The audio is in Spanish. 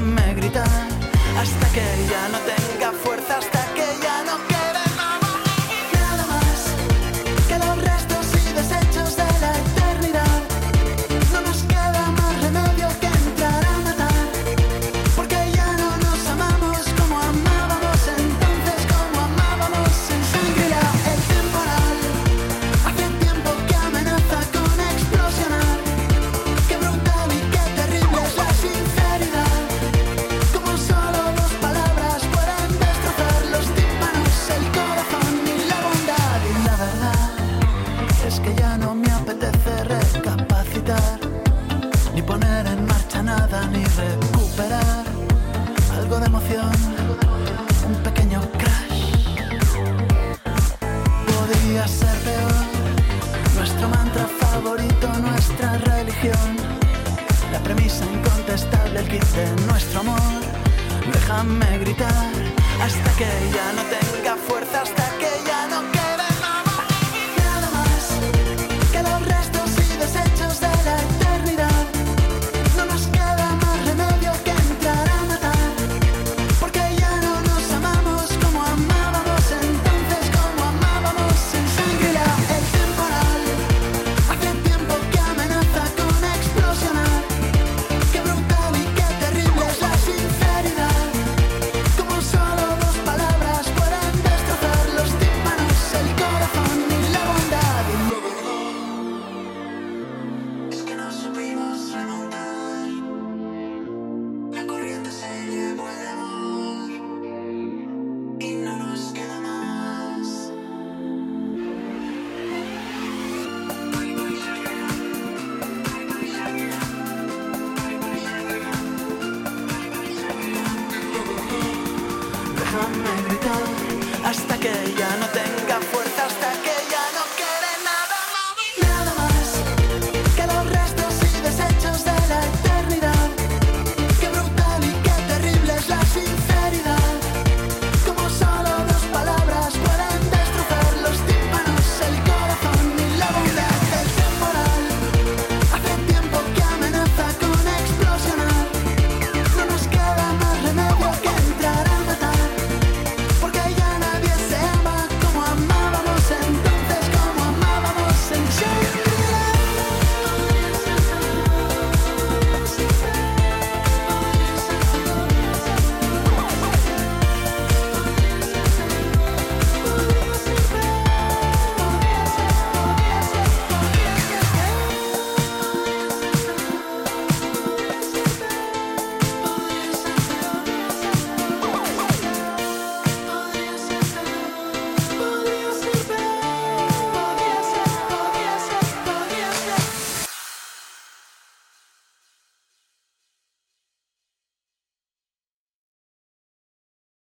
déjame gritar hasta que ya no tenga fuerza, hasta que ya no quede nada más que los restos y desechos de la eternidad. No nos queda más remedio que entrar a matar, porque ya no nos amamos como amábamos entonces, como amábamos en Shangri-La. El temporal hace tiempo que amenaza con explosionar. Qué brutal y qué terrible es la sinceridad, como solo dos palabras pueden destrozar los tímpanos, el corazón y la bondad. Y la verdad es que ya no me apetece recapacitar, ni poner en marcha nada, ni recuperar algo de emoción, un pequeño crash. Podría ser peor, nuestro mantra favorito, nuestra religión, la premisa incontestable, el kit de nuestro amor. Déjame gritar hasta que ya no te